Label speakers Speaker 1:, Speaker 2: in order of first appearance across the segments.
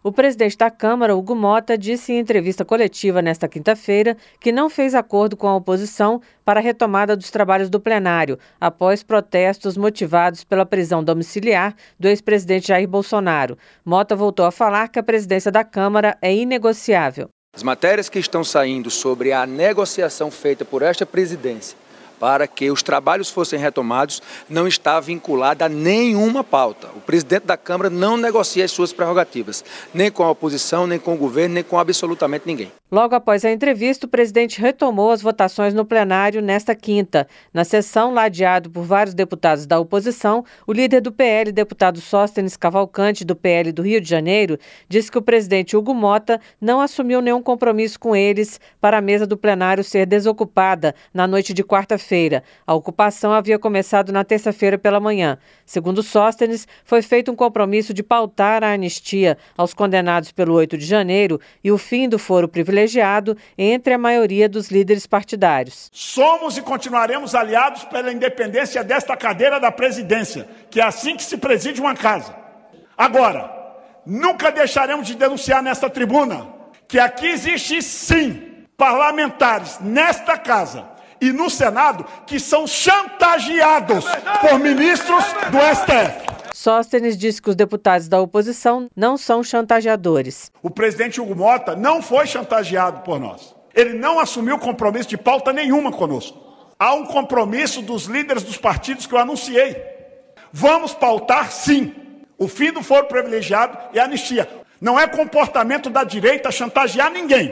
Speaker 1: O presidente da Câmara, Hugo Motta, disse em entrevista coletiva nesta quinta-feira que não fez acordo com a oposição para a retomada dos trabalhos do plenário, após protestos motivados pela prisão domiciliar do ex-presidente Jair Bolsonaro. Motta voltou a falar que a presidência da Câmara é inegociável.
Speaker 2: As matérias que estão saindo sobre a negociação feita por esta presidência para que os trabalhos fossem retomados não está vinculada a nenhuma pauta. O presidente da Câmara não negocia as suas prerrogativas, nem com a oposição, nem com o governo, nem com absolutamente ninguém.
Speaker 1: Logo após a entrevista, o presidente retomou as votações no plenário nesta quinta. Na sessão, ladeado por vários deputados da oposição, o líder do PL, deputado Sóstenes Cavalcante, do PL do Rio de Janeiro, disse que o presidente Hugo Motta não assumiu nenhum compromisso com eles para a mesa do plenário ser desocupada na noite de quarta-feira. A ocupação havia começado na terça-feira pela manhã. Segundo Sóstenes, foi feito um compromisso de pautar a anistia aos condenados pelo 8 de janeiro e o fim do foro privilegiado entre a maioria dos líderes partidários.
Speaker 3: Somos e continuaremos aliados pela independência desta cadeira da presidência, que é assim que se preside uma casa. Agora, nunca deixaremos de denunciar nesta tribuna que aqui existe sim parlamentares nesta casa e no Senado que são chantageados por ministros do STF.
Speaker 1: Sóstenes disse que os deputados da oposição não são chantageadores.
Speaker 3: O presidente Hugo Motta não foi chantageado por nós. Ele não assumiu compromisso de pauta nenhuma conosco. Há um compromisso dos líderes dos partidos que eu anunciei. Vamos pautar, sim, o fim do foro privilegiado e a anistia. Não é comportamento da direita chantagear ninguém.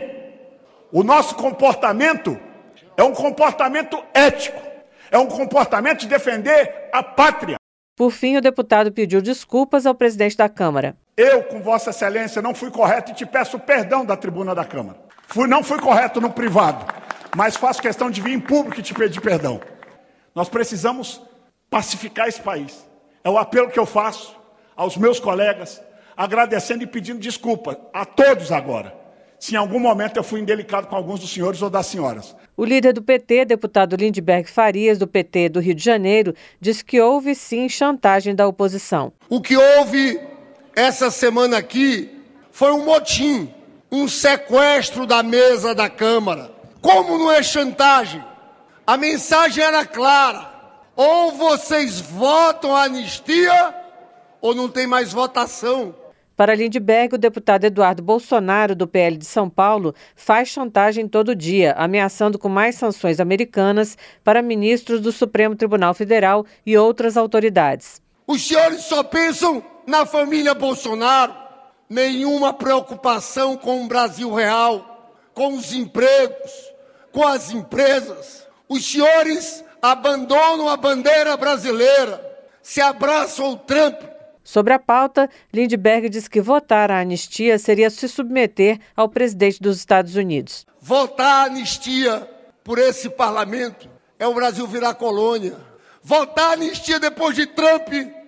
Speaker 3: O nosso comportamento é um comportamento ético. É um comportamento de defender a pátria.
Speaker 1: Por fim, o deputado pediu desculpas ao presidente da Câmara.
Speaker 3: Eu, com Vossa Excelência, não fui correto e te peço perdão da tribuna da Câmara. Não fui correto no privado, mas faço questão de vir em público e te pedir perdão. Nós precisamos pacificar esse país. É o apelo que eu faço aos meus colegas, agradecendo e pedindo desculpa a todos agora, se em algum momento eu fui indelicado com alguns dos senhores ou das senhoras.
Speaker 1: O líder do PT, deputado Lindbergh Farias, do PT do Rio de Janeiro, disse que houve sim chantagem da oposição.
Speaker 4: O que houve essa semana aqui foi um motim, um sequestro da mesa da Câmara. Como não é chantagem? A mensagem era clara: ou vocês votam a anistia ou não tem mais votação.
Speaker 1: Para Lindbergh, o deputado Eduardo Bolsonaro, do PL de São Paulo, faz chantagem todo dia, ameaçando com mais sanções americanas para ministros do Supremo Tribunal Federal e outras autoridades.
Speaker 4: Os senhores só pensam na família Bolsonaro, nenhuma preocupação com o Brasil real, com os empregos, com as empresas. Os senhores abandonam a bandeira brasileira, se abraçam ao Trump.
Speaker 1: Sobre a pauta, Lindbergh diz que votar a anistia seria se submeter ao presidente dos Estados Unidos.
Speaker 4: Votar a anistia por esse parlamento é o Brasil virar colônia. Votar a anistia depois de Trump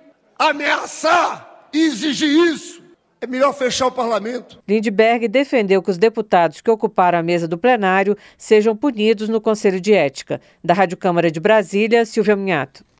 Speaker 4: ameaçar e exigir isso, é melhor fechar o parlamento.
Speaker 1: Lindbergh defendeu que os deputados que ocuparam a mesa do plenário sejam punidos no Conselho de Ética. Da Rádio Câmara de Brasília, Silvia Minhato.